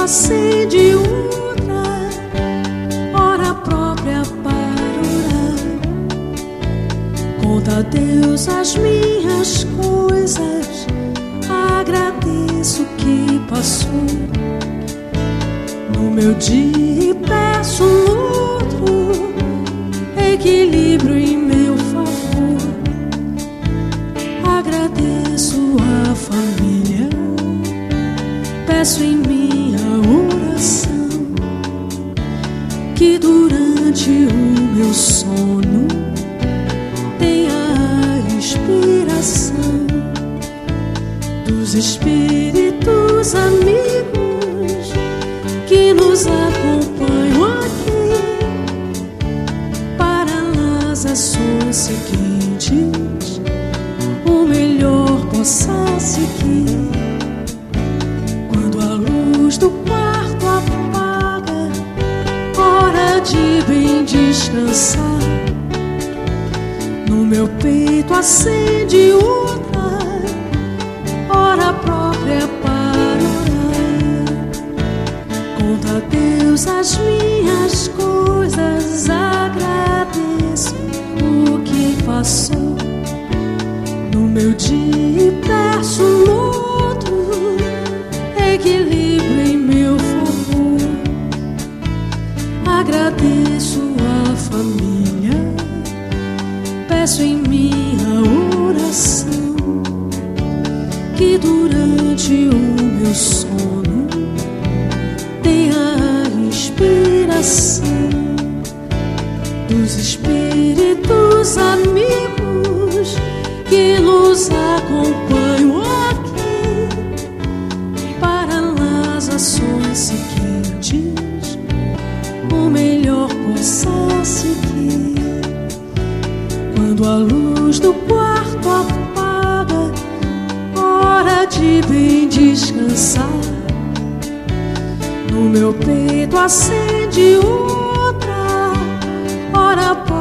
acende outra, hora própria para orar. Conta a Deus as minhas coisas, agradeço o que passou. No meu dia peço outro equilíbrio em meu favor. Agradeço a família, peço em minha oração que durante o meu sono tenha a inspiração dos espíritos amigos que nos acompanham aqui para as ações seguintes o melhor possa seguir. Quando a luz do quarto apaga, hora de bem descansar. No meu peito acende outra, hora própria para orar. Conta a Deus as minhas coisas, agradeço o que passou. No meu dia peço outro equilíbrio em meu favor. Agradeço a família, peço em minha oração que durante o meu sono tenha a inspiração dos espíritos amigos que nos acompanham aqui para as ações seguintes o melhor possa seguir. Quando a luz do quarto apaga, hora de bem descansar. No meu peito acende outra, hora